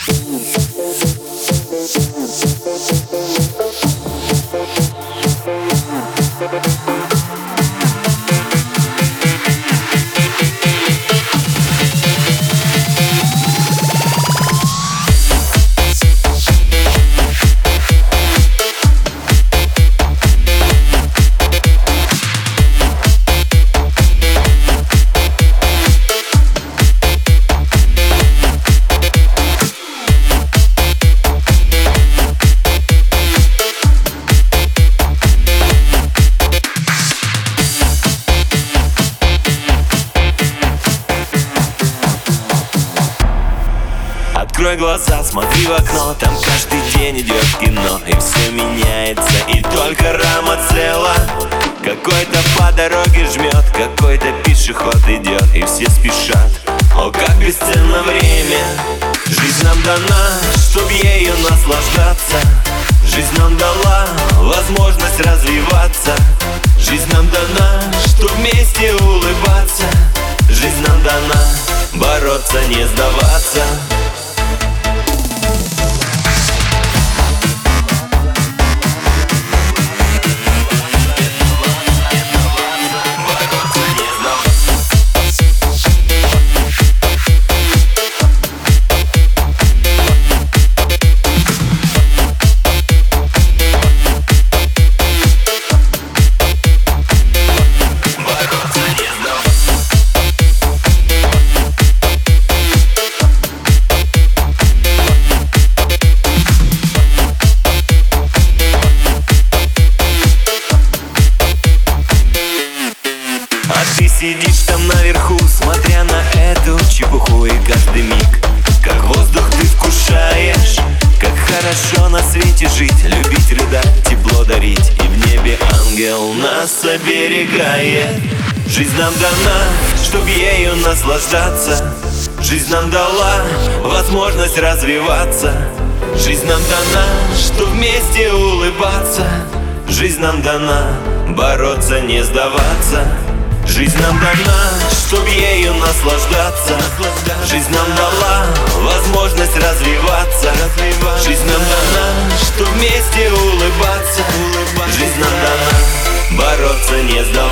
Открой глаза, смотри в окно, там каждый день идет кино. И все меняется, и только рама цела. Какой-то по дороге жмет, какой-то пешеход идет, и все спешат. О, как бесценно время! Жизнь нам дана, чтоб ею наслаждаться. Жизнь нам дала возможность развиваться. Жизнь нам дана, чтоб вместе улыбаться. Жизнь нам дана бороться, не сдаваться. Ты сидишь там наверху, смотря на эту чепуху. И каждый миг, как воздух, ты вкушаешь. Как хорошо на свете жить, любить, рыдать, тепло дарить. И в небе ангел нас оберегает. Жизнь нам дана, чтоб ею наслаждаться. Жизнь нам дала возможность развиваться. Жизнь нам дана, чтоб вместе улыбаться. Жизнь нам дана бороться, не сдаваться. Жизнь нам дана, чтоб ею наслаждаться. Жизнь нам дала возможность развиваться. Жизнь нам дана, чтоб вместе улыбаться. Жизнь нам дана бороться, не сдаваться.